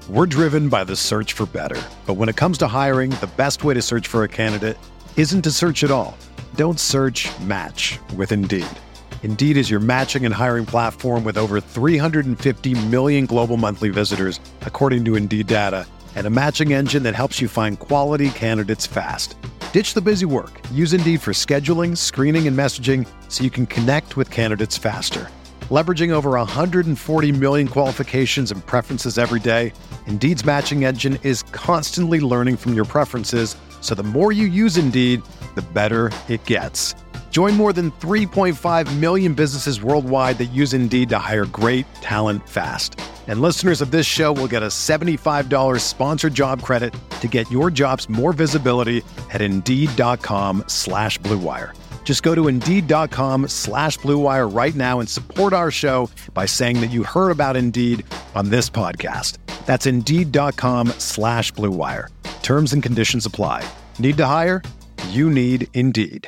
We're driven by the search for better. But when it comes to hiring, the best way to search for a candidate isn't to search at all. Don't search, match with Indeed. Indeed is your matching and hiring platform with over 350 million global monthly visitors, according to Indeed data, and a matching engine that helps you find quality candidates fast. Ditch the busy work. Use Indeed for scheduling, screening, and messaging so you can connect with candidates faster. Leveraging over 140 million qualifications and preferences every day, Indeed's matching engine is constantly learning from your preferences, so the more you use Indeed, the better it gets. Join more than 3.5 million businesses worldwide that use Indeed to hire great talent fast. And listeners of this show will get a $75 sponsored job credit to get your jobs more visibility at Indeed.com/Blue Wire. Just go to Indeed.com/Blue Wire right now and support our show by saying that you heard about Indeed on this podcast. That's Indeed.com/Blue Wire. Terms and conditions apply. Need to hire? You need Indeed.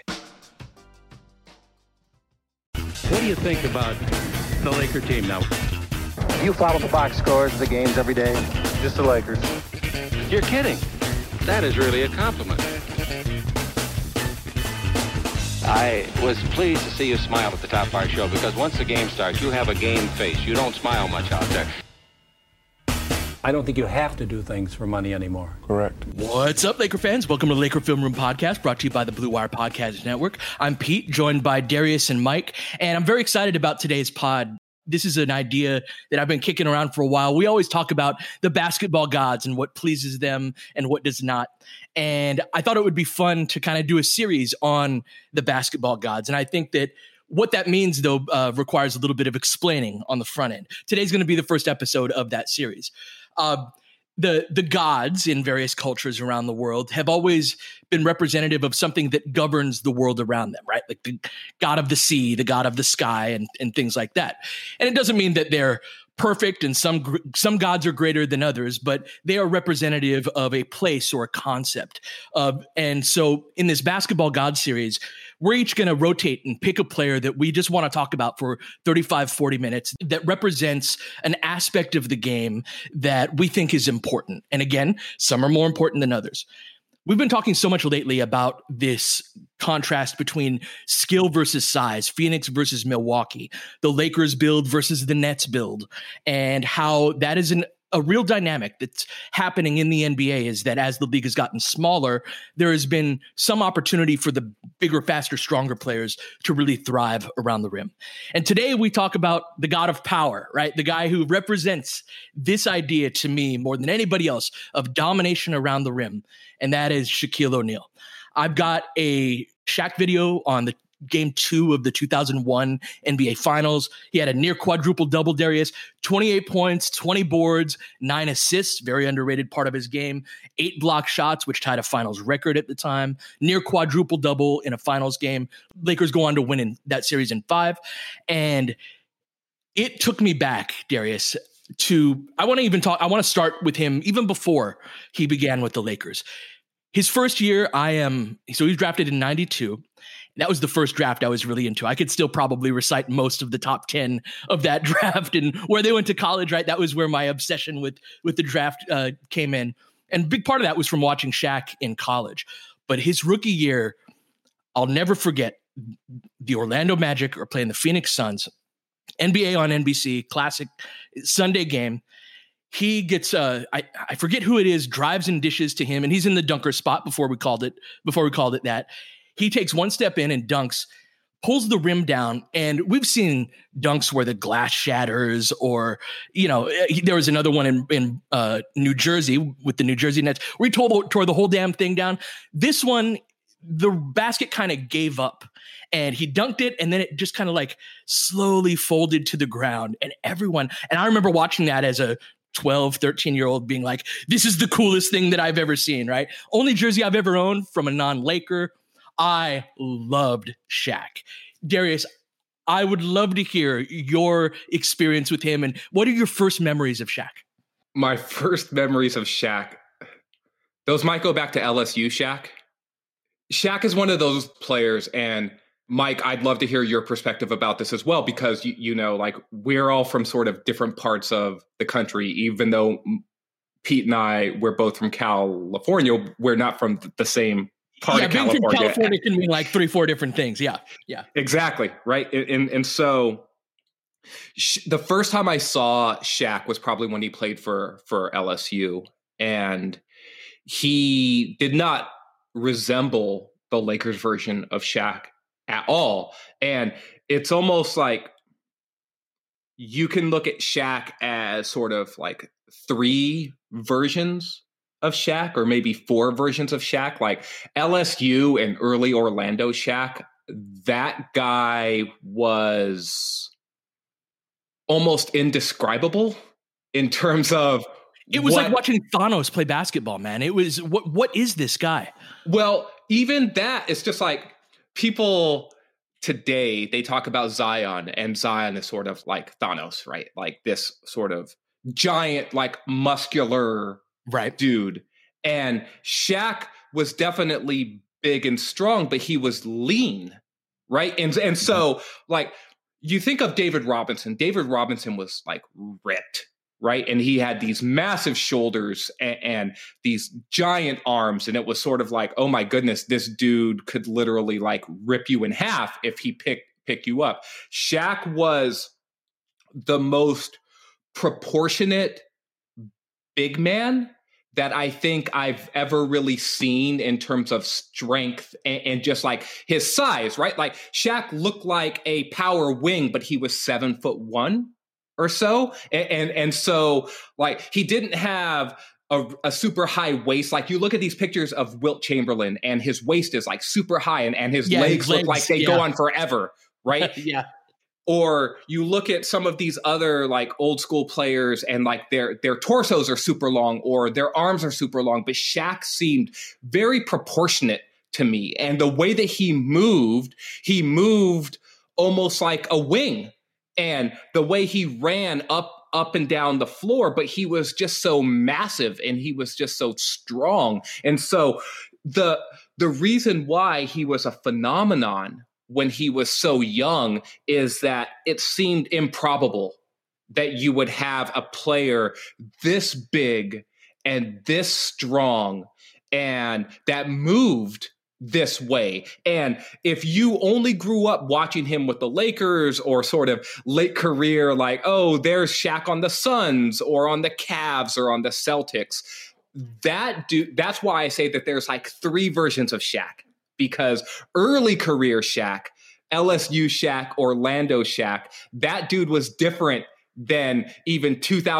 What do you think about the Laker team now? You follow the box scores of the games every day? Just the Lakers. You're kidding. That is really a compliment. I was pleased to see you smile at the top of our show because once the game starts, you have a game face. You don't smile much out there. I don't think you have to do things for money anymore. Correct. What's up, Laker fans? Welcome to the Laker Film Room Podcast, brought to you by the Blue Wire Podcast Network. I'm Pete, joined by Darius and Mike, and I'm very excited about today's pod. This is an idea that I've been kicking around for a while. We always talk about the basketball gods and what pleases them and what does not. And I thought it would be fun to kind of do a series on the basketball gods. And I think that what that means, though, requires a little bit of explaining on the front end. Today's going to be the first episode of that series. The gods in various cultures around the world have always been representative of something that governs the world around them, right? Like the god of the sea, the god of the sky, and things like that. And it doesn't mean that they're perfect and some gods are greater than others, but they are representative of a place or a concept. And so in this basketball god series, we're each going to rotate and pick a player that we just want to talk about for 35, 40 minutes that represents an aspect of the game that we think is important. And again, some are more important than others. We've been talking so much lately about this contrast between skill versus size, Phoenix versus Milwaukee, the Lakers build versus the Nets build, and how that is a real dynamic that's happening in the NBA is that as the league has gotten smaller, there has been some opportunity for the bigger, faster, stronger players to really thrive around the rim. And today we talk about the god of power, right? The guy who represents this idea to me more than anybody else of domination around the rim. And that is Shaquille O'Neal. I've got a Shaq video on the Game 2 of the 2001 NBA Finals. He had a near quadruple double, Darius, 28 points, 20 boards, 9 assists, very underrated part of his game, 8 block shots, which tied a finals record at the time, near quadruple double in a finals game. Lakers go on to win in that series in 5. And it took me back, Darius, I want to start with him even before he began with the Lakers. His first year, so he was drafted in 92. That was the first draft I was really into. I could still probably recite most of the top 10 of that draft and where they went to college, right? That was where my obsession with the draft came in. And a big part of that was from watching Shaq in college. But his rookie year, I'll never forget, the Orlando Magic are playing the Phoenix Suns, NBA on NBC, classic Sunday game. He gets, I forget who it is, drives and dishes to him, and he's in the dunker spot before we called it that. He takes one step in and dunks, pulls the rim down, and we've seen dunks where the glass shatters, or, there was another one in New Jersey with the New Jersey Nets where he tore the whole damn thing down. This one, the basket kind of gave up, and he dunked it, and then it just kind of like slowly folded to the ground, and I remember watching that as a 12, 13-year-old being like, this is the coolest thing that I've ever seen, right? Only jersey I've ever owned from a non-Laker. I loved Shaq. Darius, I would love to hear your experience with him, and what are your first memories of Shaq? My first memories of Shaq, those might go back to LSU Shaq. Shaq is one of those players, and Mike, I'd love to hear your perspective about this as well, because, like, we're all from sort of different parts of the country, even though Pete and I, we're both from California. We're not from the same part of California. Being from California can mean like 3-4 different things. Yeah. Exactly, right? And so the first time I saw Shaq was probably when he played for LSU, and he did not resemble the Lakers version of Shaq at all. And it's almost like you can look at Shaq as sort of like 3 versions of Shaq, or maybe 4 versions of Shaq, like LSU and early Orlando Shaq. That guy was almost indescribable in terms of it was like watching Thanos play basketball, man. It was what is this guy? Well, even that, it's just like people today, they talk about Zion, and Zion is sort of like Thanos, right? Like this sort of giant, like muscular dude. And Shaq was definitely big and strong, but he was lean, right? And so like you think of David Robinson. David Robinson was like ripped, right? And he had these massive shoulders and these giant arms. And it was sort of like, oh my goodness, this dude could literally like rip you in half if he pick you up. Shaq was the most proportionate big man that I think I've ever really seen in terms of strength and just like his size, right? Like Shaq looked like a power wing, but he was 7'1" or so. And so like he didn't have a super high waist. Like you look at these pictures of Wilt Chamberlain and his waist is like super high and his legs look like they go on forever, right? Yeah. Or you look at some of these other like old school players and like their torsos are super long or their arms are super long, but Shaq seemed very proportionate to me. And the way that he moved almost like a wing. And the way he ran up and down the floor, but he was just so massive and he was just so strong. And so the reason why he was a phenomenon when he was so young is that it seemed improbable that you would have a player this big and this strong and that moved this way. And if you only grew up watching him with the Lakers or sort of late career, like, oh, there's Shaq on the Suns or on the Cavs or on the Celtics, that's why I say that there's like 3 versions of Shaq. Because early career Shaq, LSU Shaq, Orlando Shaq, that dude was different than even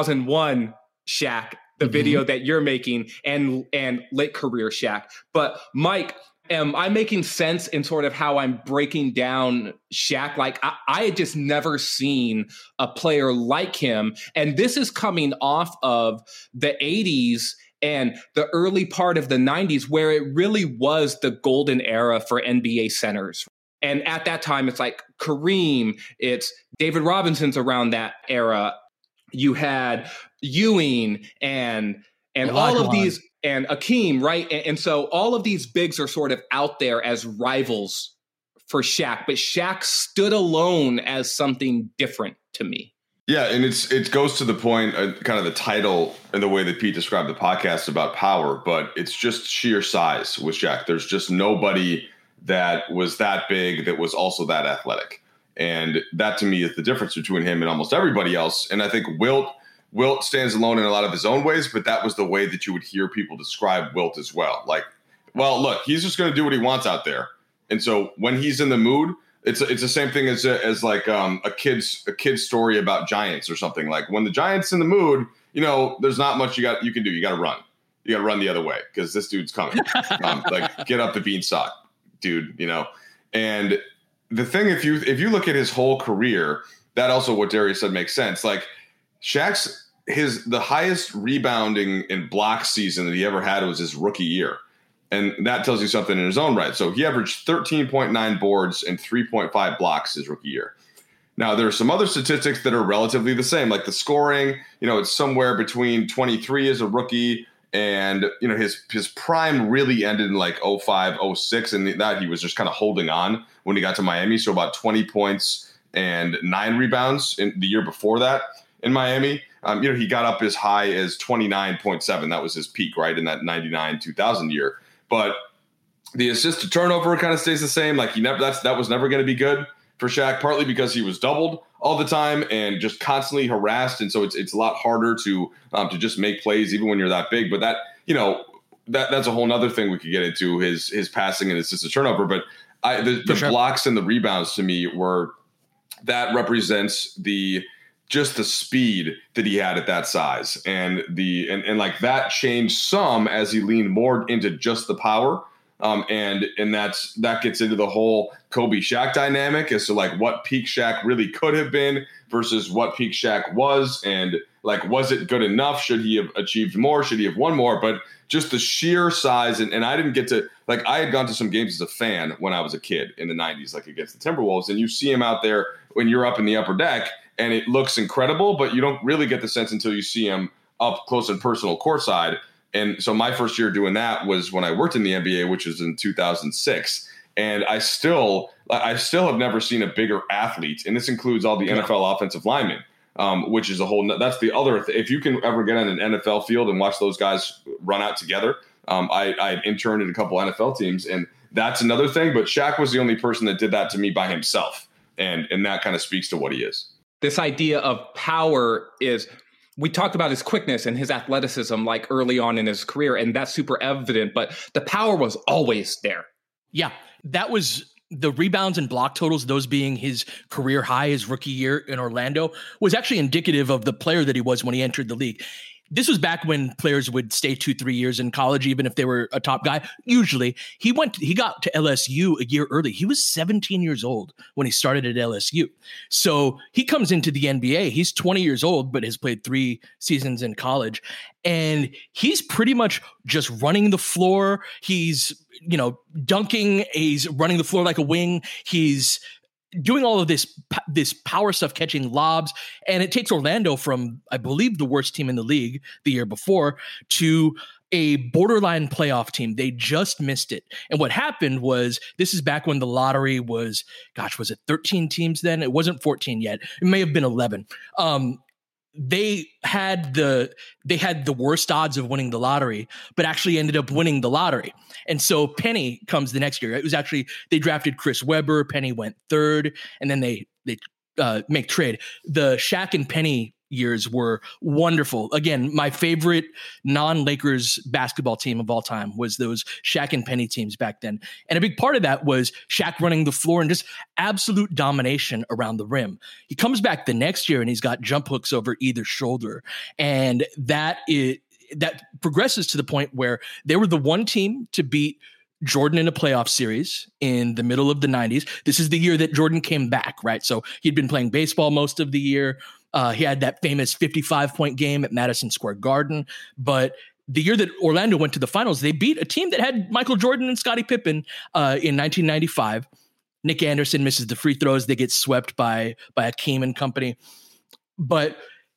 2001 Shaq, the video that you're making, and late career Shaq. But Mike, am I making sense in sort of how I'm breaking down Shaq? Like I had just never seen a player like him. And this is coming off of the 80s and the early part of the 90s, where it really was the golden era for NBA centers. And at that time, it's like Kareem, it's David Robinson's around that era. You had Ewing and all of these, and Akeem, right? And so all of these bigs are sort of out there as rivals for Shaq, but Shaq stood alone as something different to me. Yeah, and it goes to the point, kind of the title and the way that Pete described the podcast about power, but it's just sheer size with Shaq. There's just nobody that was that big that was also that athletic. And that to me is the difference between him and almost everybody else. And I think Wilt stands alone in a lot of his own ways, but that was the way that you would hear people describe Wilt as well. Like, well, look, he's just going to do what he wants out there. And so when he's in the mood, it's the same thing as like a kid's story about giants or something. Like when the giant's in the mood, there's not much you can do. You got to run. You got to run the other way because this dude's coming. Like get up the beanstalk, dude. And the thing, if you look at his whole career, that also what Darius said makes sense. Like Shaq's the highest rebounding and block season that he ever had was his rookie year. And that tells you something in his own right. So he averaged 13.9 boards and 3.5 blocks his rookie year. Now, there are some other statistics that are relatively the same, like the scoring. It's somewhere between 23 as a rookie, and his prime really ended in like 05, 06, and that he was just kind of holding on when he got to Miami. So about 20 points and 9 rebounds in the year before that in Miami. He got up as high as 29.7. That was his peak, right, in that 99-2000 year. But the assist to turnover kind of stays the same. Like that was never going to be good for Shaq, partly because he was doubled all the time and just constantly harassed. And so it's a lot harder to just make plays even when you're that big. But that, that's a whole nother thing we could get into, his passing and assist to turnover. But the blocks and the rebounds to me that represents the speed that he had at that size. And like that changed some as he leaned more into just the power. And that gets into the whole Kobe Shaq dynamic as to like what peak Shaq really could have been versus what peak Shaq was. And like, was it good enough? Should he have achieved more? Should he have won more? But just the sheer size. And I didn't get to, like, I had gone to some games as a fan when I was a kid in the 90s, like against the Timberwolves. And you see him out there when you're up in the upper deck and it looks incredible, but you don't really get the sense until you see him up close and personal courtside. And so my first year doing that was when I worked in the NBA, which was in 2006. And I still have never seen a bigger athlete. And this includes all the NFL offensive linemen, which is that's the other if you can ever get on an NFL field and watch those guys run out together. I interned at a couple NFL teams, and that's another thing. But Shaq was the only person that did that to me by himself. And that kind of speaks to what he is. This idea of power is, we talked about his quickness and his athleticism like early on in his career, and that's super evident, but the power was always there. Yeah, that was the rebounds and block totals, those being his career high, his rookie year in Orlando, was actually indicative of the player that he was when he entered the league. This was back when players would stay 2-3 years in college, even if they were a top guy. Usually he got to LSU a year early. He was 17 years old when he started at LSU. So he comes into the NBA. He's 20 years old, but has played 3 seasons in college. And he's pretty much just running the floor. He's, dunking. He's running the floor like a wing. He's doing all of this power stuff, catching lobs. And it takes Orlando from, I believe, the worst team in the league the year before to a borderline playoff team. They just missed it. And what happened was, this is back when the lottery was it 13 teams then? It wasn't 14 yet. It may have been 11. They had the worst odds of winning the lottery, but actually ended up winning the lottery. And so Penny comes the next year. It was actually, they drafted Chris Webber. Penny went 3rd, and then they make trade. The Shaq and Penny years were wonderful. Again, my favorite non-Lakers basketball team of all time was those Shaq and Penny teams back then. And a big part of that was Shaq running the floor and just absolute domination around the rim. He comes back the next year and he's got jump hooks over either shoulder. And that progresses to the point where they were the one team to beat Jordan in a playoff series in the middle of the 90s. This is the year that Jordan came back, right? So he'd been playing baseball most of the year. He had that famous 55-point game at Madison Square Garden. But the year that Orlando went to the finals, they beat a team that had Michael Jordan and Scottie Pippen in 1995. Nick Anderson misses the free throws. They get swept by Hakeem and company. But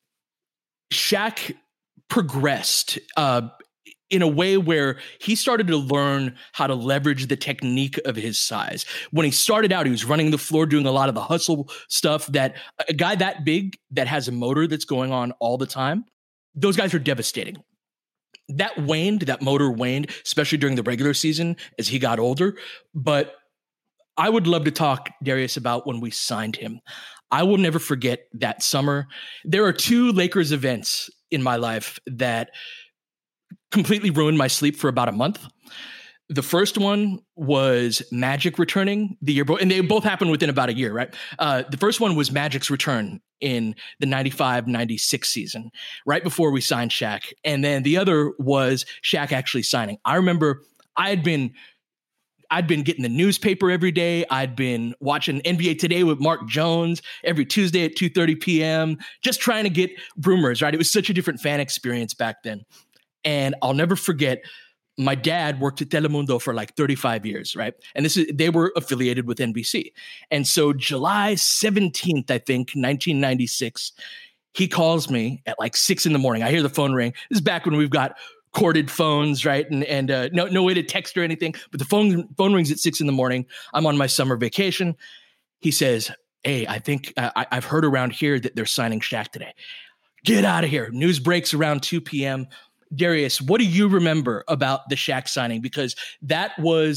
Shaq progressed in a way where he started to learn how to leverage the technique of his size. When he started out, he was running the floor, doing a lot of the hustle stuff that a guy that big that has a motor that's going on all the time, those guys are devastating. That motor waned, especially during the regular season as he got older. But I would love to talk, Darius, about when we signed him. I will never forget that summer. There are 2 Lakers events in my life that completely ruined my sleep for about a month. The first one was Magic returning the year, and they both happened within about a year, right? The first one was Magic's return in the 95-96 season, right before we signed Shaq. And then the other was Shaq actually signing. I remember I'd been getting the newspaper every day. I'd been watching NBA Today with Mark Jones every Tuesday at 2:30 p.m., just trying to get rumors, right? It was such a different fan experience back then. And I'll never forget, my dad worked at Telemundo for like 35 years, right? And they were affiliated with NBC. And so July 17th, I think, 1996, he calls me at like 6 a.m. I hear the phone ring. This is back when we've got corded phones, right? And no way to text or anything. But the phone rings at 6 a.m. I'm on my summer vacation. He says, "Hey, I think I've heard around here that they're signing Shaq today. Get out of here. News breaks around 2 p.m. Darius, what do you remember about the Shaq signing? Because that was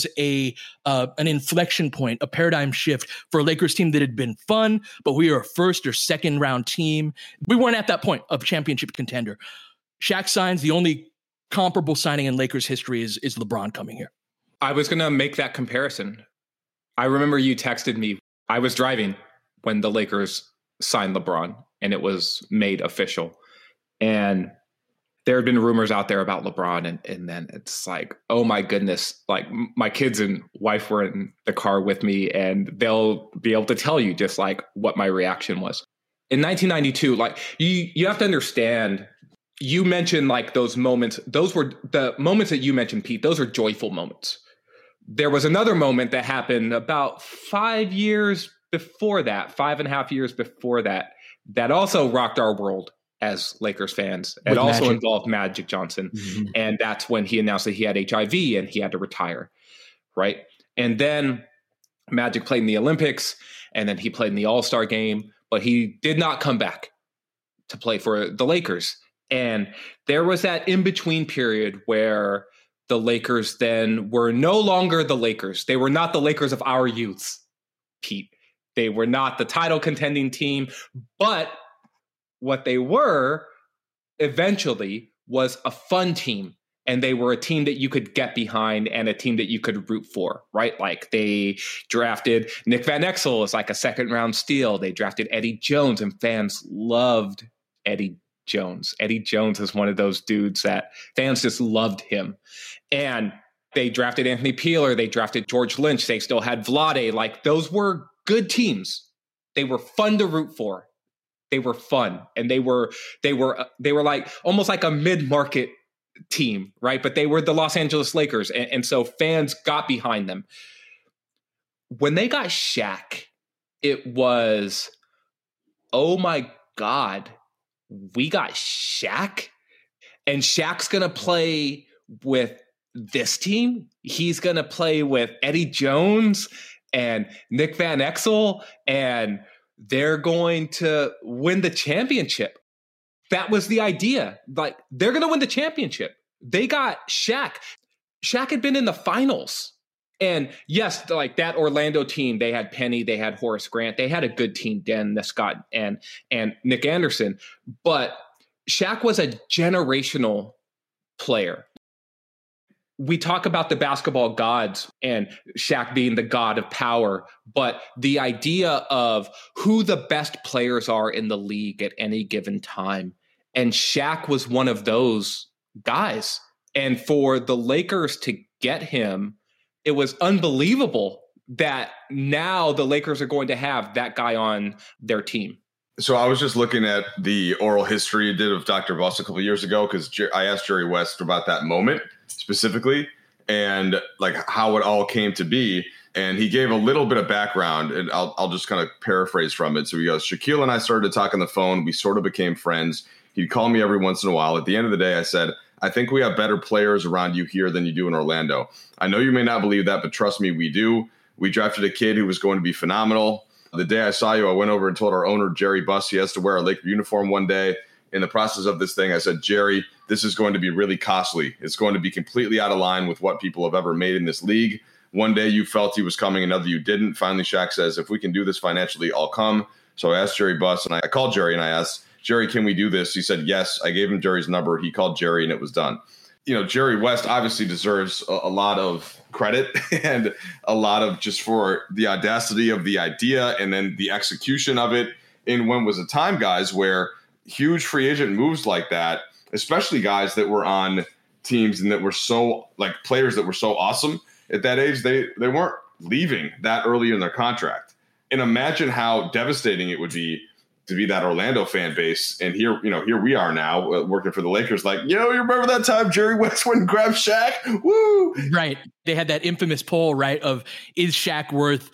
an inflection point, a paradigm shift for a Lakers team that had been fun, but we were a first or second round team. We weren't at that point of championship contender. Shaq signs. The only comparable signing in Lakers history is LeBron coming here. I was going to make that comparison. I remember you texted me. I was driving when the Lakers signed LeBron and it was made official. And there had been rumors out there about LeBron, and then it's like, oh my goodness, like my kids and wife were in the car with me, and they'll be able to tell you just like what my reaction was. In 1992, like you have to understand, you mentioned like those moments, those were the moments that you mentioned, Pete, those are joyful moments. There was another moment that happened about 5 years before that, 5.5 years before that, that also rocked our world as Lakers fans. It also involved Magic Johnson. Mm-hmm. And that's when he announced that he had HIV and he had to retire. Right. And then Magic played in the Olympics, and then he played in the All-Star game, but he did not come back to play for the Lakers. And there was that in-between period where the Lakers then were no longer the Lakers. They were not the Lakers of our youths, Pete. They were not the title contending team, but what they were eventually was a fun team, and they were a team that you could get behind and a team that you could root for, right? Like they drafted Nick Van Exel as like a second round steal. They drafted Eddie Jones, and fans loved Eddie Jones. Eddie Jones is one of those dudes that fans just loved him. And they drafted Anthony Peeler. They drafted George Lynch. They still had Vlade. Like those were good teams. They were fun to root for. They were fun, and they were like almost like a mid-market team, right? But they were the Los Angeles Lakers, and so fans got behind them. When they got Shaq, it was, oh my God, we got Shaq, and Shaq's gonna play with this team. He's gonna play with Eddie Jones and Nick Van Exel, and they're going to win the championship. That was the idea. Like, they're going to win the championship. They got Shaq. Shaq had been in the finals. And yes, like that Orlando team, they had Penny, they had Horace Grant. They had a good team, Dan Scott and Nick Anderson. But Shaq was a generational player. We talk about the basketball gods and Shaq being the god of power, but the idea of who the best players are in the league at any given time. And Shaq was one of those guys. And for the Lakers to get him, it was unbelievable that now the Lakers are going to have that guy on their team. So I was just looking at the oral history you did of Dr. Buss a couple of years ago, because I asked Jerry West about that moment specifically and like how it all came to be. And he gave a little bit of background, and I'll just kind of paraphrase from it. So he goes, Shaquille and I started to talk on the phone. We sort of became friends. He'd call me every once in a while. At the end of the day, I said, I think we have better players around you here than you do in Orlando. I know you may not believe that, but trust me, we do. We drafted a kid who was going to be phenomenal. The day I saw you, I went over and told our owner, Jerry Buss, he has to wear a Laker uniform one day. In the process of this thing, I said, Jerry, this is going to be really costly. It's going to be completely out of line with what people have ever made in this league. One day you felt he was coming, another you didn't. Finally, Shaq says, if we can do this financially, I'll come. So I asked Jerry Buss, and I called Jerry and I asked, Jerry, can we do this? He said, yes. I gave him Jerry's number. He called Jerry, and it was done. You know, Jerry West obviously deserves a lot of credit and a lot of just for the audacity of the idea and then the execution of it in when was a time, guys, where huge free agent moves like that, especially guys that were on teams and that were so like players that were so awesome at that age, they weren't leaving that early in their contract. And imagine how devastating it would be to be that Orlando fan base. And here we are now working for the Lakers. Like, you remember that time Jerry West went and grabbed Shaq? Woo! Right. They had that infamous poll, right, of is Shaq worth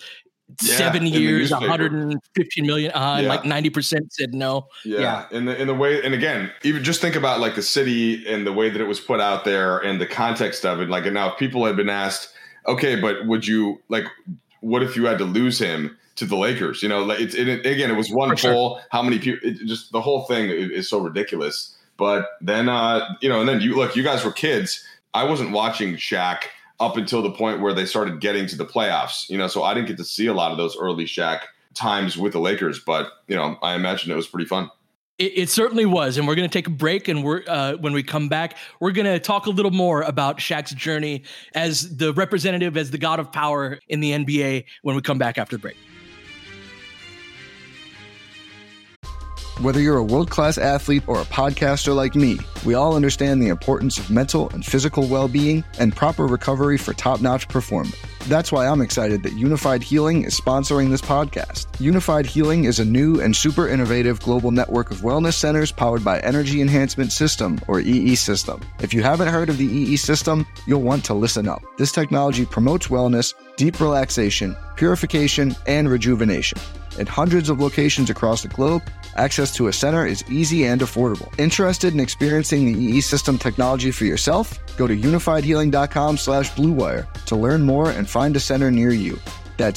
7 years, 115 million? Like 90% said no. Yeah. In the way, and again, even just think about like the city and the way that it was put out there and the context of it. Like, and now if people had been asked, okay, but would you like, what if you had to lose him? to the Lakers. You know, it was one poll. How many people? Just the whole thing is so ridiculous. But then, and then you guys were kids. I wasn't watching Shaq up until the point where they started getting to the playoffs. You know, so I didn't get to see a lot of those early Shaq times with the Lakers. But I imagine it was pretty fun. It certainly was. And we're going to take a break. And when we come back, we're going to talk a little more about Shaq's journey as the representative, as the god of power in the NBA when we come back after the break. Whether you're a world-class athlete or a podcaster like me, we all understand the importance of mental and physical well-being and proper recovery for top-notch performance. That's why I'm excited that Unified Healing is sponsoring this podcast. Unified Healing is a new and super innovative global network of wellness centers powered by Energy Enhancement System, or EE System. If you haven't heard of the EE System, you'll want to listen up. This technology promotes wellness, deep relaxation, purification, and rejuvenation. In hundreds of locations across the globe, access to a center is easy and affordable. Interested in experiencing the EE System technology for yourself? Go to unifiedhealing.com/bluewire to learn more and find a center near you. That's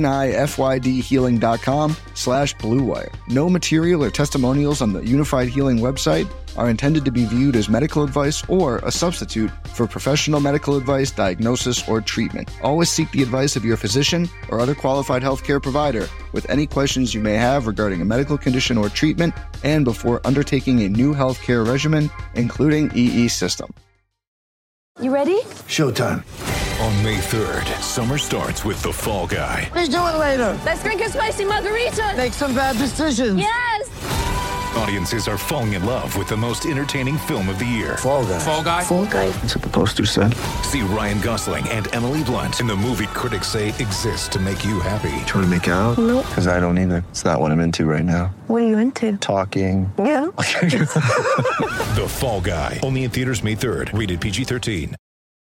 unifydhealing.com/bluewire. No material or testimonials on the Unified Healing website are intended to be viewed as medical advice or a substitute for professional medical advice, diagnosis, or treatment. Always seek the advice of your physician or other qualified healthcare provider with any questions you may have regarding a medical condition or treatment and before undertaking a new healthcare regimen, including EE System. You ready? Showtime. On May 3rd, summer starts with The Fall Guy. Let's do it later. Let's drink a spicy margarita. Make some bad decisions. Yes. Audiences are falling in love with the most entertaining film of the year. Fall Guy. Fall Guy. Fall Guy. That's what the poster said. See Ryan Gosling and Emily Blunt in the movie critics say exists to make you happy. Trying to make it out? Nope. Because I don't either. It's not what I'm into right now. What are you into? Talking. Yeah. The Fall Guy. Only in theaters May 3rd. Rated PG-13.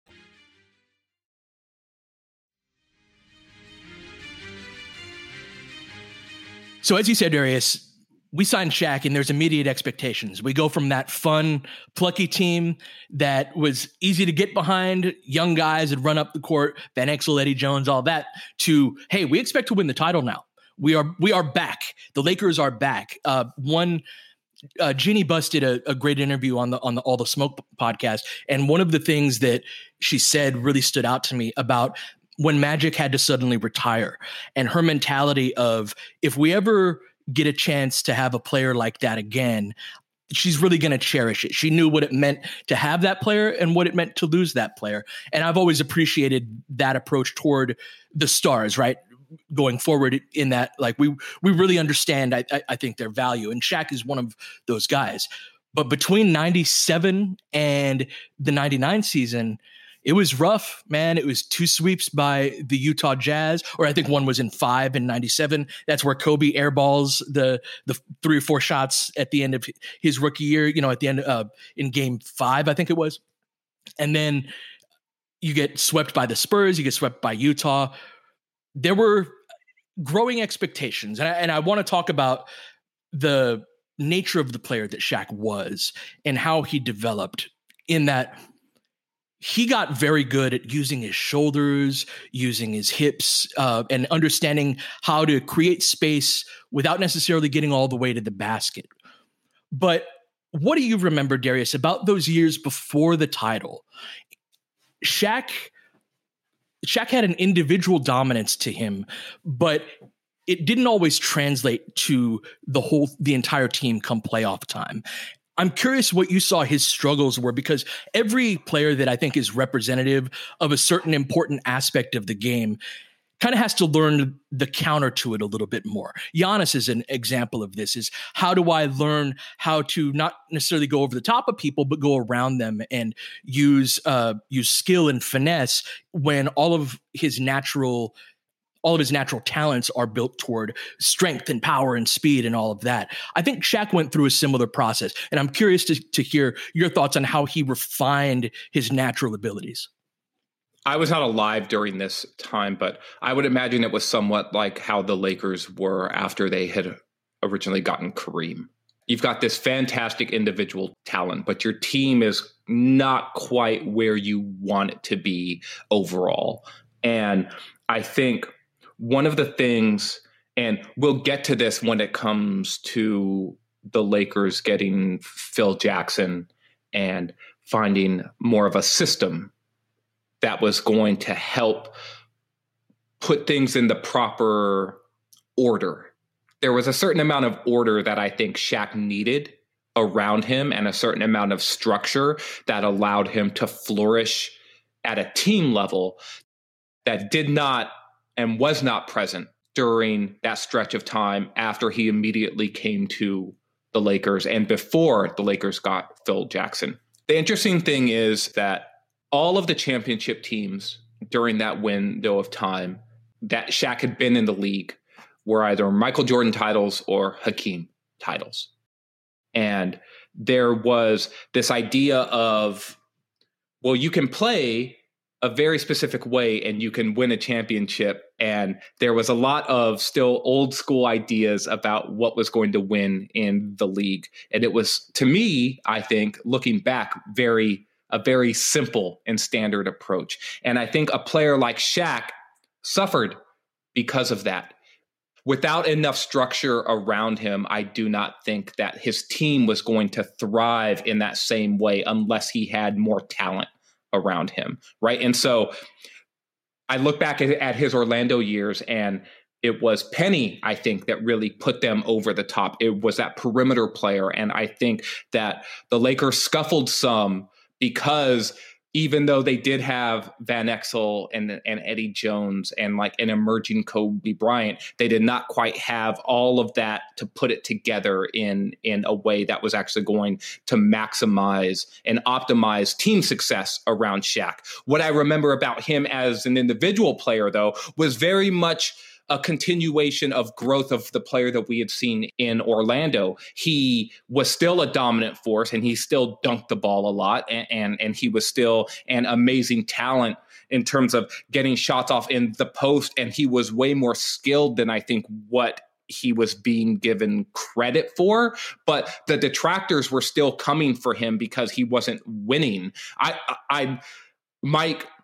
So as you said, Darius, we signed Shaq and there's immediate expectations. We go from that fun, plucky team that was easy to get behind, young guys that run up the court, Van Exel, Eddie Jones, all that, to, hey, we expect to win the title now. We are back. The Lakers are back. Jeannie Buss did a great interview on the All the Smoke podcast. And one of the things that she said really stood out to me about when Magic had to suddenly retire and her mentality of, if we ever get a chance to have a player like that again, she's really going to cherish it. She knew what it meant to have that player and what it meant to lose that player. And I've always appreciated that approach toward the stars, right? Going forward in that, like, we really understand, I think, their value. And Shaq is one of those guys. But between 97 and the 99 season, it was rough, man. It was 2 sweeps by the Utah Jazz, or I think one was in 5 in 97. That's where Kobe airballs the 3 or 4 shots at the end of his rookie year, at the end in game 5, I think it was. And then you get swept by the Spurs, you get swept by Utah. There were growing expectations. And I want to talk about the nature of the player that Shaq was and how he developed, in that he got very good at using his shoulders, using his hips, and understanding how to create space without necessarily getting all the way to the basket. But what do you remember, Darius, about those years before the title? Shaq had an individual dominance to him, but it didn't always translate to the entire team come playoff time. I'm curious what you saw his struggles were, because every player that I think is representative of a certain important aspect of the game kind of has to learn the counter to it a little bit more. Giannis is an example of this. Is how do I learn how to not necessarily go over the top of people, but go around them and use skill and finesse when all of his natural talents are built toward strength and power and speed and all of that. I think Shaq went through a similar process, and I'm curious to hear your thoughts on how he refined his natural abilities. I was not alive during this time, but I would imagine it was somewhat like how the Lakers were after they had originally gotten Kareem. You've got this fantastic individual talent, but your team is not quite where you want it to be overall. And I think one of the things, And we'll get to this when it comes to the Lakers getting Phil Jackson and finding more of a system that was going to help put things in the proper order. There was a certain amount of order that I think Shaq needed around him and a certain amount of structure that allowed him to flourish at a team level that did not and was not present during that stretch of time after he immediately came to the Lakers and before the Lakers got Phil Jackson. The interesting thing is that all of the championship teams during that window of time that Shaq had been in the league were either Michael Jordan titles or Hakeem titles. And there was this idea of, well, you can play a very specific way and you can win a championship. And there was a lot of still old school ideas about what was going to win in the league. And it was, to me, I think, looking back, a very simple and standard approach. And I think a player like Shaq suffered because of that. Without enough structure around him, I do not think that his team was going to thrive in that same way unless he had more talent around him, right? And so I look back at his Orlando years, and it was Penny, I think, that really put them over the top. It was that perimeter player, and I think that the Lakers scuffled some because even though they did have Van Exel and Eddie Jones and like an emerging Kobe Bryant, they did not quite have all of that to put it together in a way that was actually going to maximize and optimize team success around Shaq. What I remember about him as an individual player, though, was very much a continuation of growth of the player that we had seen in Orlando. He was still a dominant force, and he still dunked the ball a lot, and he was still an amazing talent in terms of getting shots off in the post, and he was way more skilled than I think what he was being given credit for. But the detractors were still coming for him because he wasn't winning. Mike,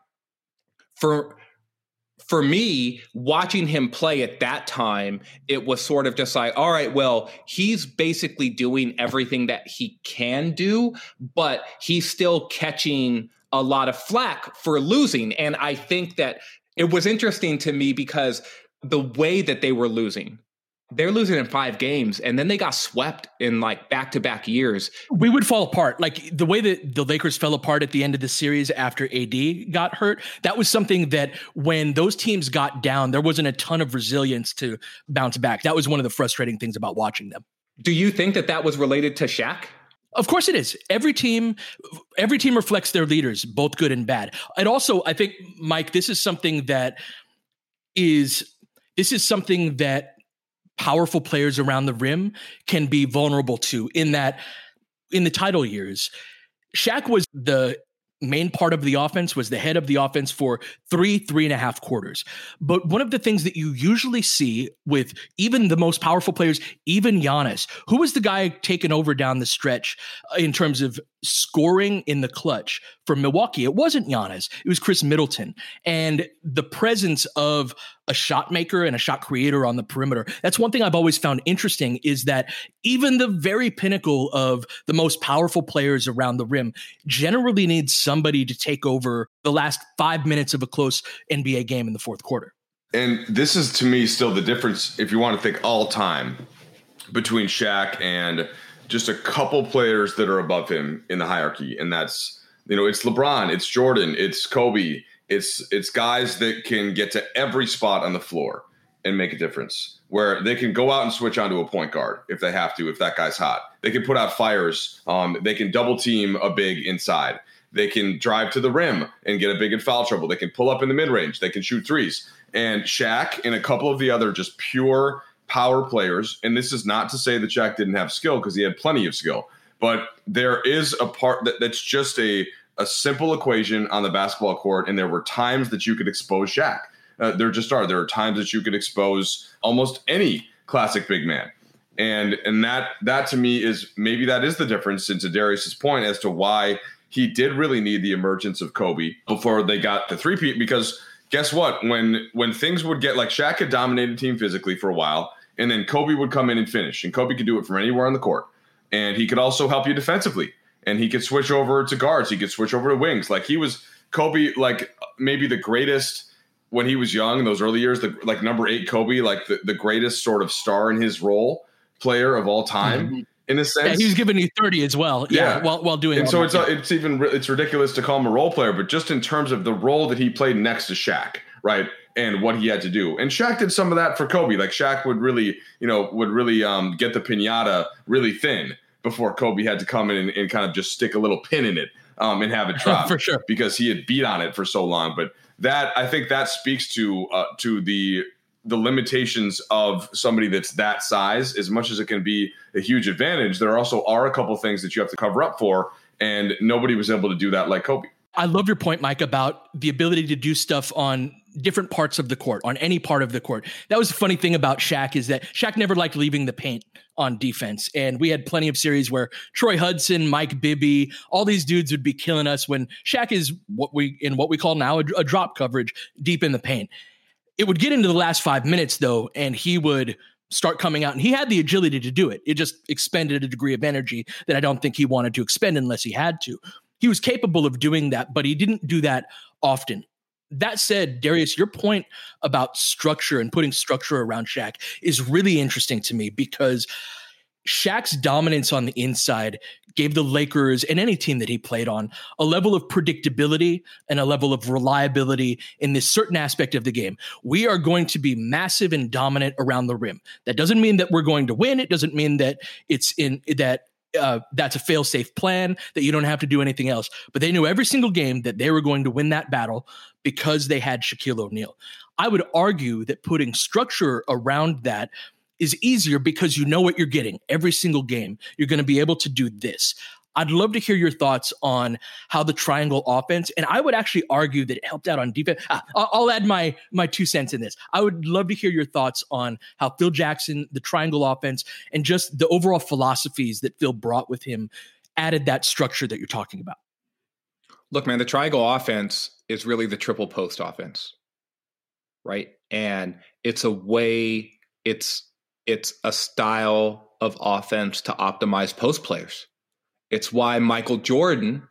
for me, watching him play at that time, it was sort of just like, all right, well, he's basically doing everything that he can do, but he's still catching a lot of flack for losing. And I think that it was interesting to me because the way that they were losing, they're losing in 5 games, and then they got swept in like back-to-back years. We would fall apart. Like the way that the Lakers fell apart at the end of the series after AD got hurt, that was something that when those teams got down, there wasn't a ton of resilience to bounce back. That was one of the frustrating things about watching them. Do you think that was related to Shaq? Of course it is. Every team reflects their leaders, both good and bad. And also, I think, Mike, this is something that powerful players around the rim can be vulnerable to, in that in the title years, Shaq was the main part of the offense, was the head of the offense for 3.5 quarters. But one of the things that you usually see with even the most powerful players, even Giannis, who was the guy taking over down the stretch in terms of scoring in the clutch for Milwaukee? It wasn't Giannis. It was Chris Middleton. And the presence of a shot maker and a shot creator on the perimeter. That's one thing I've always found interesting, is that even the very pinnacle of the most powerful players around the rim generally needs somebody to take over the last 5 minutes of a close NBA game in the fourth quarter. And this is, to me, still the difference, if you want to think all time, between Shaq and just a couple players that are above him in the hierarchy. And that's, it's LeBron, it's Jordan, it's Kobe. It's guys that can get to every spot on the floor and make a difference, where they can go out and switch onto a point guard if they have to, if that guy's hot. They can put out fires. They can double team a big inside. They can drive to the rim and get a big in foul trouble. They can pull up in the mid-range. They can shoot threes. And Shaq and a couple of the other just pure power players, and this is not to say that Shaq didn't have skill, because he had plenty of skill, but there is a part that's just a simple equation on the basketball court, and there were times that you could expose Shaq. There are times that you could expose almost any classic big man. And that to me is, maybe that is the difference, into Darius's point, as to why he did really need the emergence of Kobe before they got the three-peat, because guess what? When things would get like Shaq had dominated the team physically for a while, and then Kobe would come in and finish, and Kobe could do it from anywhere on the court, and he could also help you defensively, and he could switch over to guards, he could switch over to wings. Like he was Kobe, like maybe the greatest when he was young in those early years, like number 8 Kobe, like the greatest sort of star in his role player of all time. In a sense, yeah, he was giving you 30 as well. Yeah, while doing. And so it's ridiculous to call him a role player, but just in terms of the role that he played next to Shaq, right, and what he had to do. And Shaq did some of that for Kobe. Like Shaq would really get the piñata really thin before Kobe had to come in and kind of just stick a little pin in it and have it drop for sure, because he had beat on it for so long. But I think that speaks to the limitations of somebody that's that size. As much as it can be a huge advantage, there also are a couple things that you have to cover up for, and nobody was able to do that like Kobe. I love your point, Mike, about the ability to do stuff on different parts of the court, on any part of the court. That was the funny thing about Shaq, is that Shaq never liked leaving the paint on defense. And we had plenty of series where Troy Hudson, Mike Bibby, all these dudes would be killing us when Shaq is what we call now a drop coverage deep in the paint. It would get into the last 5 minutes, though, and he would start coming out, and he had the agility to do it. It just expended a degree of energy that I don't think he wanted to expend unless he had to. He was capable of doing that, but he didn't do that often. That said, Darius, your point about structure and putting structure around Shaq is really interesting to me, because Shaq's dominance on the inside gave the Lakers and any team that he played on a level of predictability and a level of reliability in this certain aspect of the game. We are going to be massive and dominant around the rim. That doesn't mean that we're going to win. It doesn't mean that that's a fail-safe plan, that you don't have to do anything else. But they knew every single game that they were going to win that battle because they had Shaquille O'Neal. I would argue that putting structure around that is easier because you know what you're getting every single game. You're going to be able to do this. I'd love to hear your thoughts on how the triangle offense, and I would actually argue that it helped out on defense. I'll add my 2 cents in this. I would love to hear your thoughts on how Phil Jackson, the triangle offense, and just the overall philosophies that Phil brought with him added that structure that you're talking about. Look, man, the triangle offense is really the triple post offense, right? And it's a way, it's a style of offense to optimize post players. It's why Michael Jordan,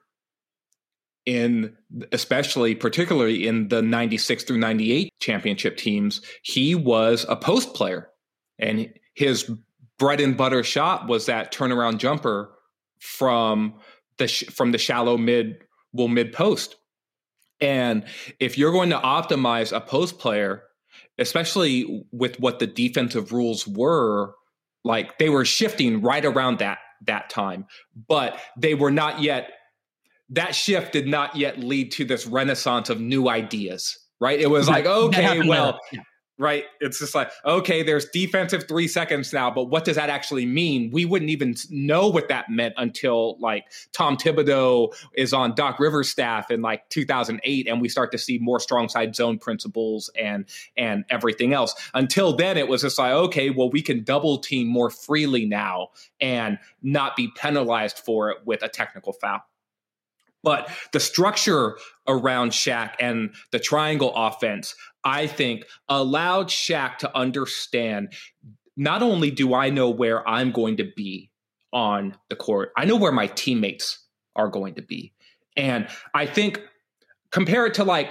particularly in the 96 through 98 championship teams, he was a post player. And his bread and butter shot was that turnaround jumper from the shallow mid post. And if you're going to optimize a post player, especially with what the defensive rules were, like they were shifting right around that time, but they were not yet, that shift did not yet lead to this renaissance of new ideas, right? It was like, okay, well, right. It's just like, okay, there's defensive 3 seconds now, but what does that actually mean? We wouldn't even know what that meant until like Tom Thibodeau is on Doc Rivers' staff in like 2008, and we start to see more strong side zone principles and everything else. Until then, it was just like, okay, well, we can double team more freely now and not be penalized for it with a technical foul. But the structure around Shaq and the triangle offense, I think, allowed Shaq to understand, not only do I know where I'm going to be on the court, I know where my teammates are going to be. And I think, compare it to like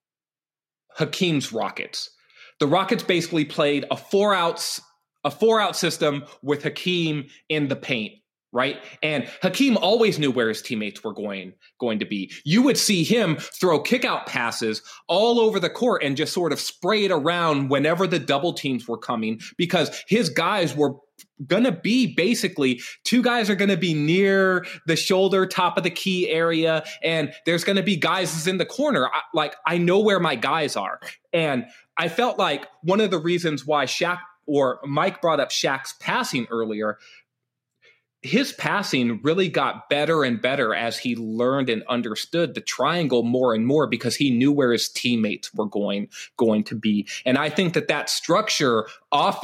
Hakeem's Rockets. The Rockets basically played a four out system with Hakeem in the paint. Right. And Hakeem always knew where his teammates were going to be. You would see him throw kickout passes all over the court and just sort of spray it around whenever the double teams were coming, because his guys were going to be basically 2 guys are going to be near the shoulder, top of the key area. And there's going to be guys in the corner. I know where my guys are. And I felt like one of the reasons why Shaq, or Mike brought up Shaq's passing earlier, his passing really got better and better as he learned and understood the triangle more and more, because he knew where his teammates were going to be. And I think that structure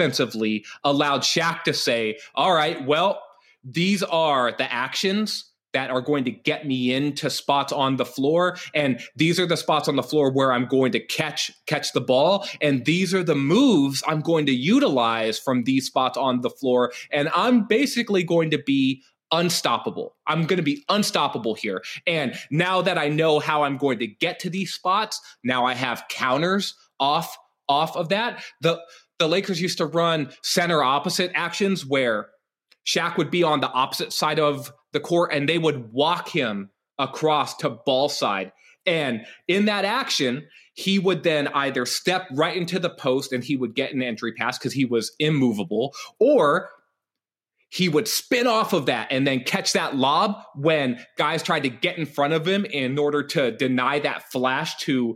offensively allowed Shaq to say, all right, well, these are the actions that are going to get me into spots on the floor. And these are the spots on the floor where I'm going to catch the ball. And these are the moves I'm going to utilize from these spots on the floor. And I'm basically going to be unstoppable. I'm going to be unstoppable here. And now that I know how I'm going to get to these spots, now I have counters off of that. The Lakers used to run center opposite actions where Shaq would be on the opposite side of the court and they would walk him across to ball side. And in that action, he would then either step right into the post and he would get an entry pass because he was immovable, or he would spin off of that and then catch that lob when guys tried to get in front of him in order to deny that flash to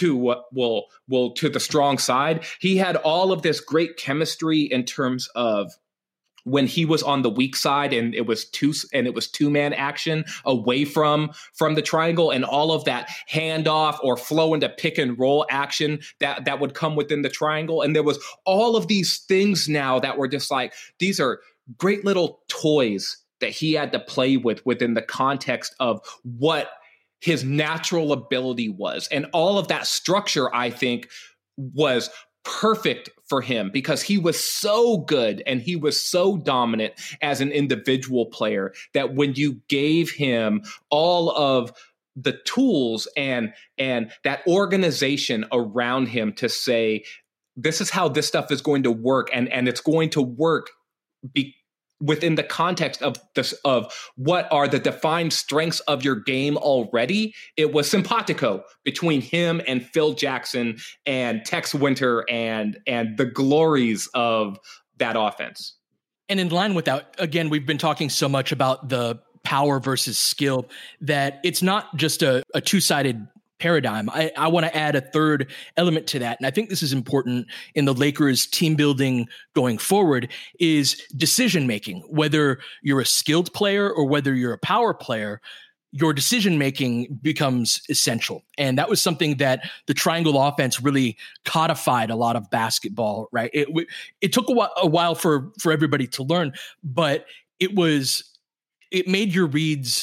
the strong side. He had all of this great chemistry in terms of when he was on the weak side and it was two-man action away from the triangle, and all of that handoff or flow into pick and roll action that would come within the triangle. And there was all of these things now that were just like, these are great little toys that he had to play with within the context of what his natural ability was. And all of that structure, I think, was perfect for him because he was so good and he was so dominant as an individual player that when you gave him all of the tools and that organization around him to say, this is how this stuff is going to work, and it's going to work within the context of this, of what are the defined strengths of your game already. It was simpatico between him and Phil Jackson and Tex Winter and the glories of that offense. And in line with that, again, we've been talking so much about the power versus skill that it's not just a two-sided paradigm. I want to add a third element to that. And I think this is important in the Lakers team building going forward is decision-making. Whether you're a skilled player or whether you're a power player, your decision-making becomes essential. And that was something that the triangle offense really codified a lot of basketball, right? It took a while for everybody to learn, but it made your reads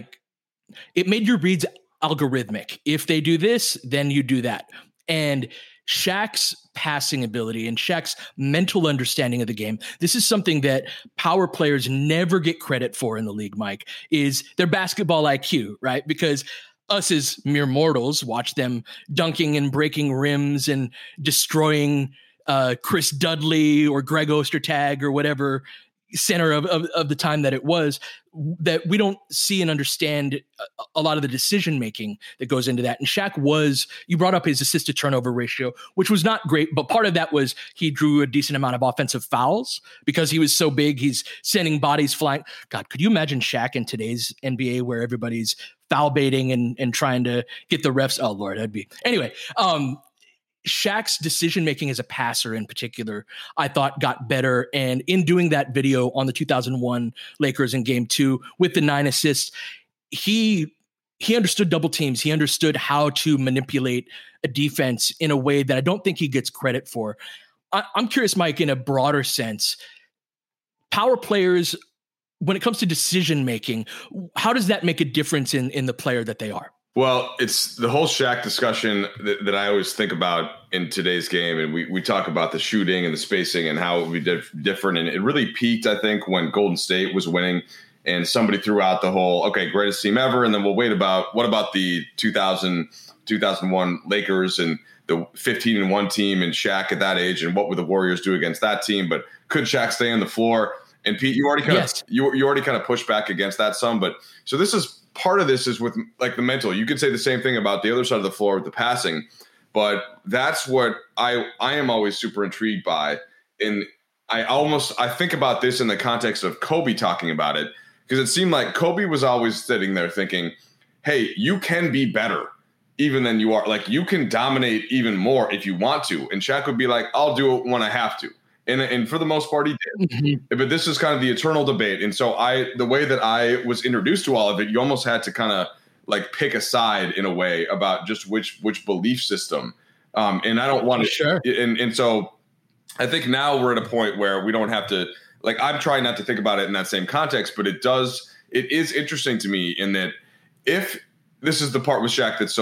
algorithmic. If they do this, then you do that. And Shaq's passing ability and Shaq's mental understanding of the game, this is something that power players never get credit for in the league, Mike, is their basketball IQ, right? Because us as mere mortals watch them dunking and breaking rims and destroying Chris Dudley or Greg Ostertag or whatever center of the time that it was, that we don't see and understand a lot of the decision making that goes into that. And Shaq you brought up his assist to turnover ratio, which was not great, but part of that was he drew a decent amount of offensive fouls because he was so big. He's sending bodies flying. God, could you imagine Shaq in today's NBA where everybody's foul baiting and trying to get the refs? Oh Lord, anyway. Shaq's decision-making as a passer in particular, I thought got better. And in doing that video on the 2001 Lakers in Game 2 with the 9 assists, he understood double teams. He understood how to manipulate a defense in a way that I don't think he gets credit for. I'm curious, Mike, in a broader sense, power players, when it comes to decision-making, how does that make a difference in the player that they are? Well, it's the whole Shaq discussion that I always think about in today's game. And we talk about the shooting and the spacing and how it would be different. And it really peaked, I think, when Golden State was winning and somebody threw out the whole, okay, greatest team ever. And then we'll what about the 2001 Lakers and the 15-1 team and Shaq at that age? And what would the Warriors do against that team? But could Shaq stay on the floor? And Pete, you already kind of pushed back against that some. But so part of this is with like the mental. You could say the same thing about the other side of the floor with the passing, but that's what I am always super intrigued by. And I think about this in the context of Kobe talking about it, because it seemed like Kobe was always sitting there thinking, hey, you can be better even than you are. Like you can dominate even more if you want to. And Shaq would be like, I'll do it when I have to. And for the most part, he did. Mm-hmm. But this is kind of the eternal debate. And so the way that I was introduced to all of it, you almost had to kind of like pick a side in a way about just which belief system. And I don't want to. Sure. And so I think now we're at a point where we don't have to, like, I'm trying not to think about it in that same context, but it does it is interesting to me in that if this is the part with Shaq that's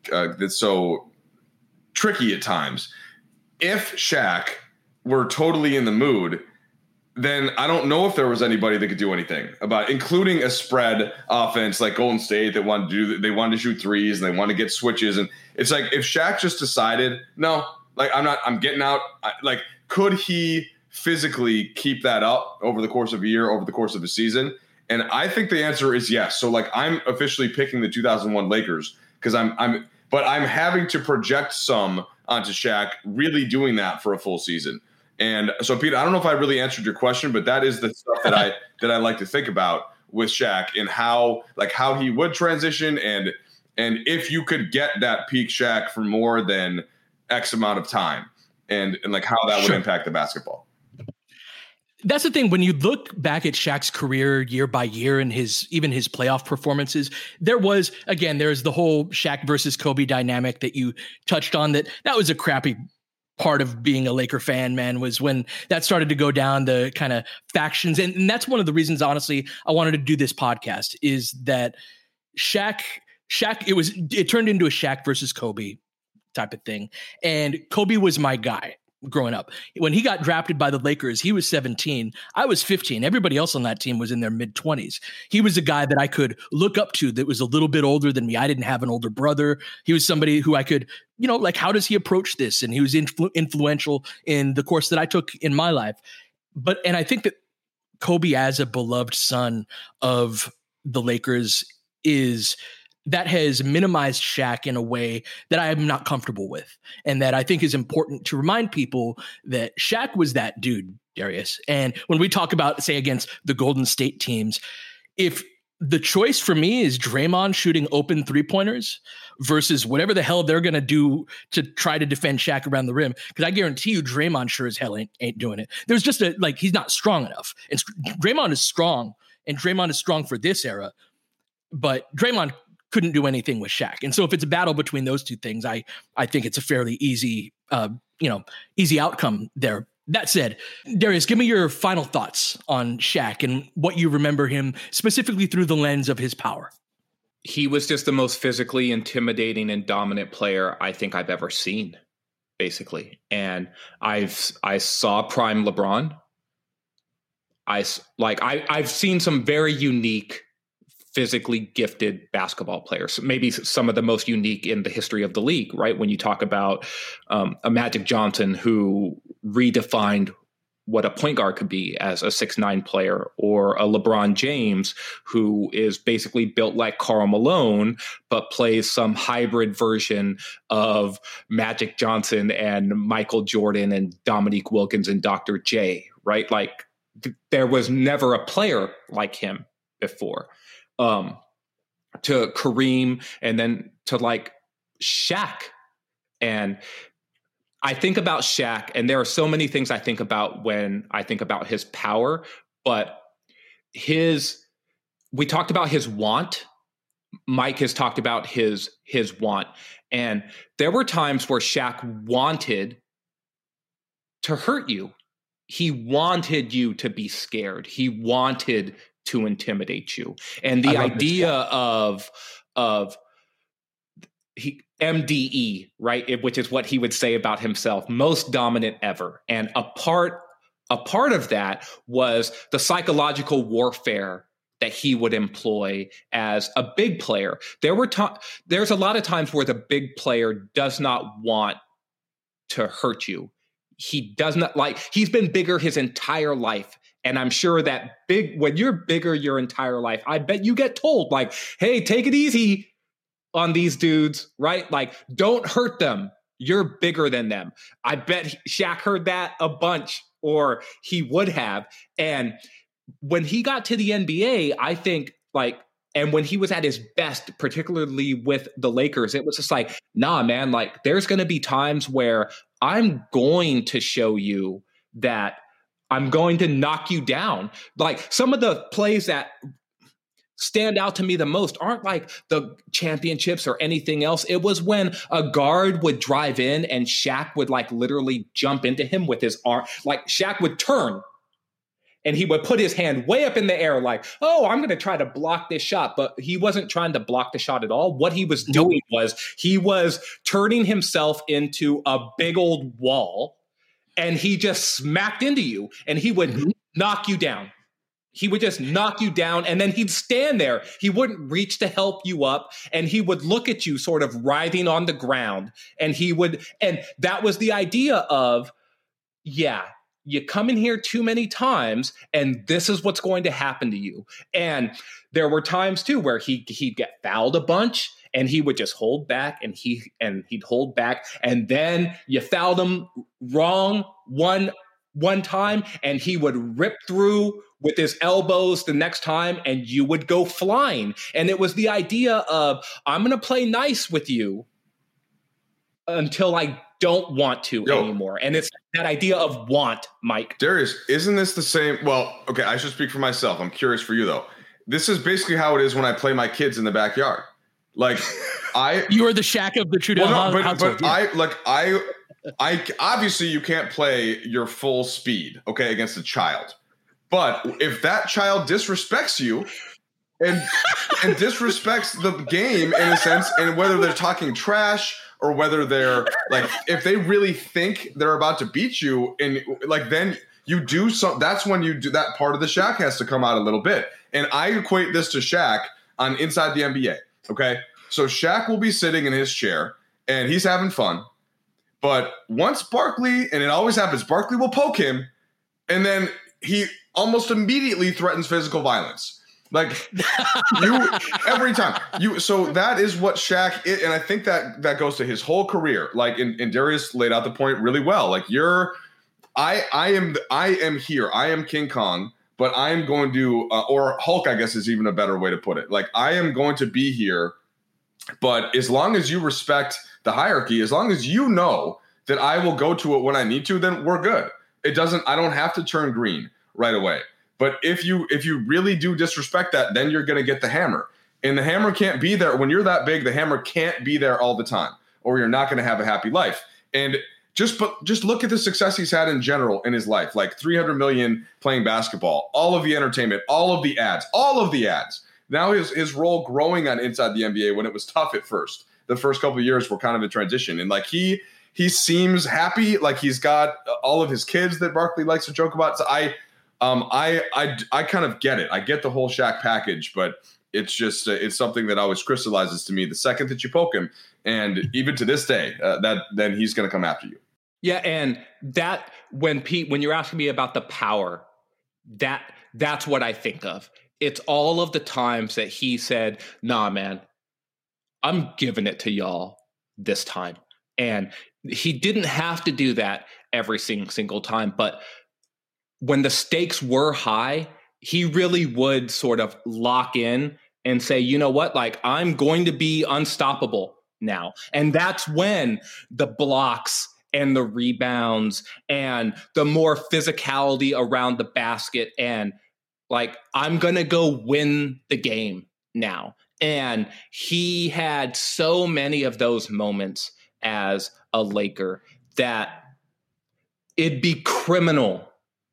so tricky at times. If Shaq were totally in the mood, then I don't know if there was anybody that could do anything about it, including a spread offense like Golden State that they wanted to shoot threes and they wanted to get switches. And it's like, if Shaq just decided, no, like I'm getting out. Like, could he physically keep that up over the course of a year, over the course of a season? And I think the answer is yes. So like, I'm officially picking the 2001 Lakers because I'm having to project some onto Shaq really doing that for a full season. And so, Pete, I don't know if I really answered your question, but that is the stuff that I like to think about with Shaq and how he would transition and if you could get that peak Shaq for more than X amount of time and like how that would impact the basketball. That's the thing. When you look back at Shaq's career year by year and even his playoff performances, there's the whole Shaq versus Kobe dynamic that you touched on. That was a crappy part of being a Laker fan, man, was when that started to go down the kind of factions. And that's one of the reasons, honestly, I wanted to do this podcast is that Shaq, it turned into a Shaq versus Kobe type of thing. And Kobe was my guy growing up. When he got drafted by the Lakers, he was 17. I was 15. Everybody else on that team was in their mid-20s. He was a guy that I could look up to that was a little bit older than me. I didn't have an older brother. He was somebody who I could, like, how does he approach this? And he was influential in the course that I took in my life. And I think that Kobe, as a beloved son of the Lakers, that has minimized Shaq in a way that I am not comfortable with. And that I think is important to remind people that Shaq was that dude, Darius. And when we talk about, say, against the Golden State teams, if the choice for me is Draymond shooting open three-pointers versus whatever the hell they're going to do to try to defend Shaq around the rim, because I guarantee you Draymond sure as hell ain't doing it. There's just he's not strong enough. And Draymond is strong, and Draymond is strong for this era. But Draymond couldn't do anything with Shaq. And so if it's a battle between those two things, I think it's a fairly easy outcome there. That said, Darius, give me your final thoughts on Shaq and what you remember him specifically through the lens of his power. He was just the most physically intimidating and dominant player I think I've ever seen, basically. And I saw prime LeBron. I've seen some very unique, physically gifted basketball players, maybe some of the most unique in the history of the league, right? When you talk about a Magic Johnson who redefined what a point guard could be as a 6'9" player, or a LeBron James who is basically built like Karl Malone, but plays some hybrid version of Magic Johnson and Michael Jordan and Dominique Wilkins and Dr. J, right? Like there was never a player like him before. To Kareem and then to like Shaq. And I think about Shaq, and there are so many things I think about when I think about his power, but we talked about his want. Mike has talked about his want. And there were times where Shaq wanted to hurt you. He wanted you to be scared. He wanted to intimidate you. And the idea of MDE, right, which is what he would say about himself, most dominant ever. And a part of that was the psychological warfare that he would employ as a big player. There's a lot of times where the big player does not want to hurt you. He does not he's been bigger his entire life. And I'm sure that when you're bigger your entire life, I bet you get told like, hey, take it easy on these dudes, right? Like, don't hurt them. You're bigger than them. I bet Shaq heard that a bunch, or he would have. And when he got to the NBA, I think and when he was at his best, particularly with the Lakers, it was just like, nah, man, like there's going to be times where I'm going to show you that I'm going to knock you down. Like some of the plays that stand out to me the most aren't like the championships or anything else. It was when a guard would drive in and Shaq would like literally jump into him with his arm. Like Shaq would turn And he would put his hand way up in the air like, oh, I'm going to try to block this shot. But he wasn't trying to block the shot at all. What he was doing was he was turning himself into a big old wall, and he just smacked into you, and he would knock you down. He would just knock you down, and then he'd stand there. He wouldn't reach to help you up, and he would look at you sort of writhing on the ground. And that was the idea of, yeah, you come in here too many times, and this is what's going to happen to you. And there were times too where he'd get fouled a bunch, and he would just hold back, and he'd hold back, and then you fouled him wrong one time, and he would rip through with his elbows the next time, and you would go flying. And it was the idea of, I'm going to play nice with you until I don't want to anymore. And it's that idea of want, Mike. Darius, isn't this the same? Well, okay, I should speak for myself. I'm curious for you, though. This is basically how it is when I play my kids in the backyard. Like, you are the Shaq of the Trudell household. But I obviously you can't play your full speed, okay, against a child. But if that child disrespects you and disrespects the game in a sense, and whether they're talking trash or whether they're like, if they really think they're about to beat you, and like, then you do so. That's when you do that. Part of the Shaq has to come out a little bit. And I equate this to Shaq on Inside the NBA. Okay, so Shaq will be sitting in his chair and he's having fun. But once Barkley, and it always happens, Barkley will poke him, and then he almost immediately threatens physical violence. Like every time. So that is what Shaq is, and I think that goes to his whole career. Like, and Darius laid out the point really well. Like, I am here. I am King Kong, but I am going to, or Hulk, I guess is even a better way to put it. Like, I am going to be here, but as long as you respect the hierarchy, as long as you know that I will go to it when I need to, then we're good. I don't have to turn green right away. But if you really do disrespect that, then you're going to get the hammer. And the hammer can't be there. When you're that big, the hammer can't be there all the time, or you're not going to have a happy life. And just look at the success he's had in general in his life, like 300 million playing basketball, all of the entertainment, all of the ads. Now his role growing on Inside the NBA when it was tough at first. The first couple of years were kind of a transition. And like he seems happy, like he's got all of his kids that Barkley likes to joke about. So I kind of get it. I get the whole Shaq package, but it's just it's something that always crystallizes to me the second that you poke him, and even to this day, then he's going to come after you. Yeah, and that when you're asking me about the power, that's what I think of. It's all of the times that he said, "Nah, man, I'm giving it to y'all this time," and he didn't have to do that every single time, but when the stakes were high, he really would sort of lock in and say, you know what, like, I'm going to be unstoppable now. And that's when the blocks and the rebounds and the more physicality around the basket, and like, I'm going to go win the game now. And he had so many of those moments as a Laker that it'd be criminal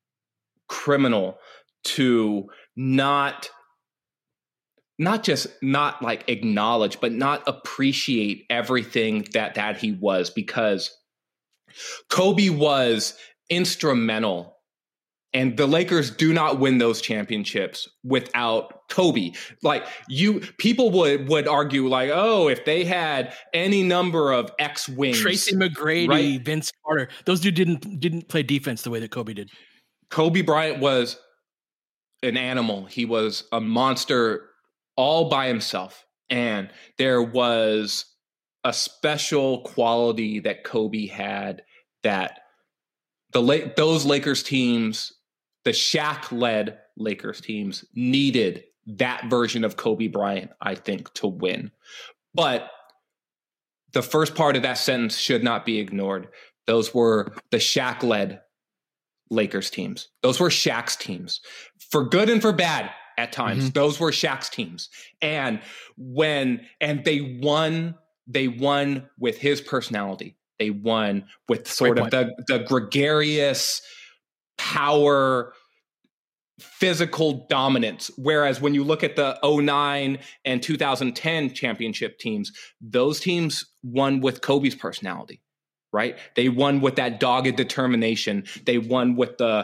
to not just not like acknowledge, but not appreciate everything that he was, because Kobe was instrumental, and the Lakers do not win those championships without Kobe. Like, people would argue like, oh, if they had any number of X wings, Tracy McGrady, right? Vince Carter, those dudes didn't play defense the way that Kobe did. Kobe Bryant was an animal. He was a monster all by himself. And there was a special quality that Kobe had that those Lakers teams, the Shaq-led Lakers teams, needed that version of Kobe Bryant, I think, to win. But the first part of that sentence should not be ignored. Those were the Shaq-led Lakers teams. Those were Shaq's teams, for good and for bad at times. Mm-hmm. Those were Shaq's teams. And they won with his personality. They won with sort of the gregarious power physical dominance. Whereas when you look at the 2009 and 2010 championship teams, those teams won with Kobe's personality, right? They won with that dogged determination. They won with the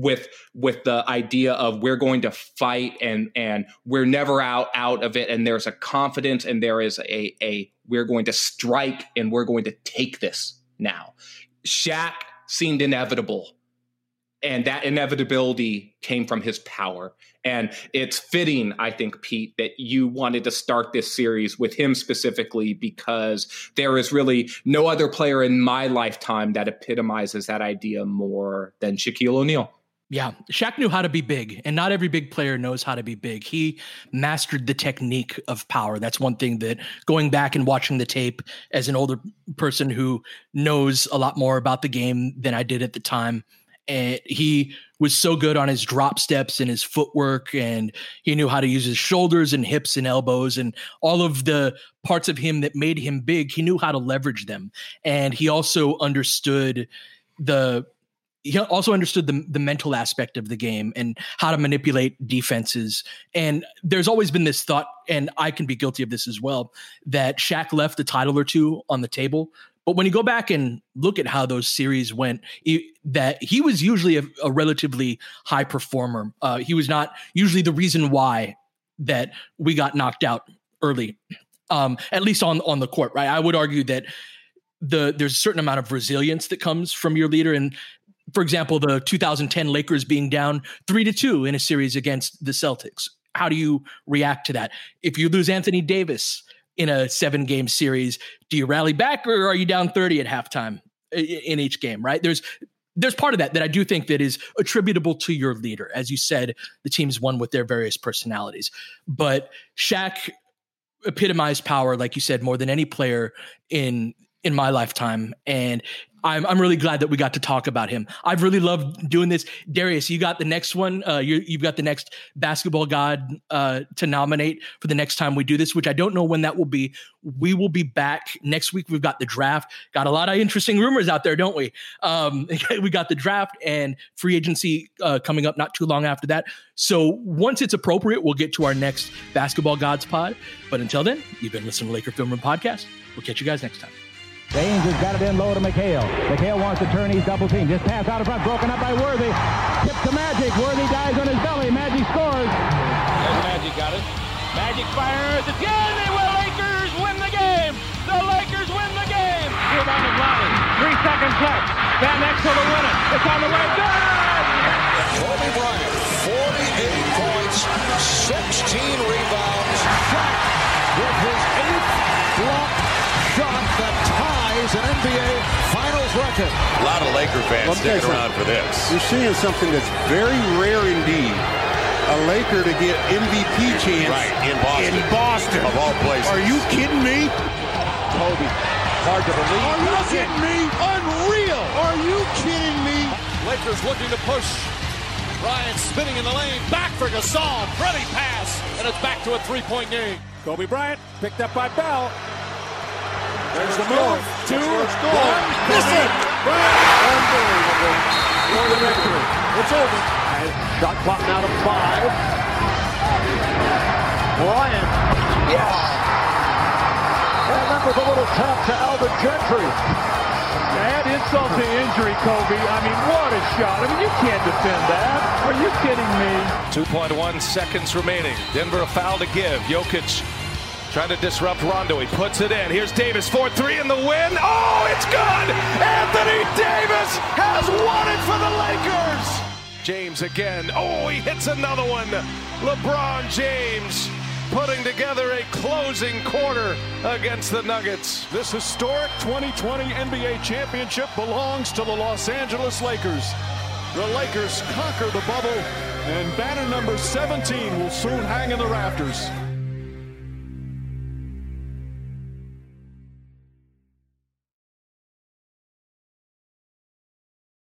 idea of we're going to fight and we're never out of it. And there's a confidence and there is a we're going to strike and we're going to take this now. Shaq seemed inevitable. And that inevitability came from his power. And it's fitting, I think, Pete, that you wanted to start this series with him specifically, because there is really no other player in my lifetime that epitomizes that idea more than Shaquille O'Neal. Yeah, Shaq knew how to be big, and not every big player knows how to be big. He mastered the technique of power. That's one thing that, going back and watching the tape as an older person who knows a lot more about the game than I did at the time, and he was so good on his drop steps and his footwork, and he knew how to use his shoulders and hips and elbows and all of the parts of him that made him big. He knew how to leverage them. And he also understood the mental aspect of the game and how to manipulate defenses. And there's always been this thought, and I can be guilty of this as well, that Shaq left a title or two on the table. But when you go back and look at how those series went, that he was usually a relatively high performer. He was not usually the reason why that we got knocked out early, at least on the court, right? I would argue that there's a certain amount of resilience that comes from your leader. And for example, the 2010 Lakers being down 3-2 in a series against the Celtics. How do you react to that? If you lose Anthony Davis in a 7-game series, do you rally back, or are you down 30 at halftime in each game, right? There's part of that I do think that is attributable to your leader. As you said, the teams won with their various personalities. But Shaq epitomized power, like you said, more than any player in my lifetime. And I'm really glad that we got to talk about him. I've really loved doing this. Darius, you got the next one. You've got the next basketball god to nominate for the next time we do this, which I don't know when that will be. We will be back next week. We've got the draft. Got a lot of interesting rumors out there, don't we? We got the draft and free agency coming up not too long after that. So once it's appropriate, we'll get to our next Basketball Gods pod. But until then, you've been listening to Laker Film Room Podcast. We'll catch you guys next time. James has got it in low to McHale. McHale wants to turn. He's double teamed. Just pass out in front. Broken up by Worthy. Tip to Magic. Worthy dives on his belly. Magic scores. There's Magic got it. Magic fires. It's good. The Lakers win the game. The Lakers win the game. Rebound of Lonnie. 3 seconds left. Van Exel to win it. It's on the way. Good. Kobe Bryant, 48 points, 16 rebounds. Shaq with his 8th block shot that ties an NBA Finals record. A lot of Laker fans sticking around for this. You're seeing something that's very rare indeed. A Laker to get MVP chance in Boston. Of all places. Are you kidding me? Kobe, hard to believe. Are you kidding me? Unreal. Are you kidding me? Lakers looking to push. Bryant spinning in the lane. Back for Gasol. Pretty pass. And it's back to a 3-point game. Kobe Bryant picked up by Bell. There's the move. 2, 1. Miss it. Unbelievable. For the victory. It's over. Shot clock now to 5. Bryant. Yes. And that was a little tap to Alvin Gentry. Add insult to injury, Kobe. I mean, what a shot. I mean, you can't defend that. Are you kidding me? 2.1 seconds remaining. Denver a foul to give. Jokic trying to disrupt Rondo. He puts it in. Here's Davis, 4-3 in the win. Oh, it's good! Anthony Davis has won it for the Lakers! James again. Oh, he hits another one. LeBron James putting together a closing quarter against the Nuggets. This historic 2020 NBA championship belongs to the Los Angeles Lakers. The Lakers conquer the bubble, and banner number 17 will soon hang in the rafters.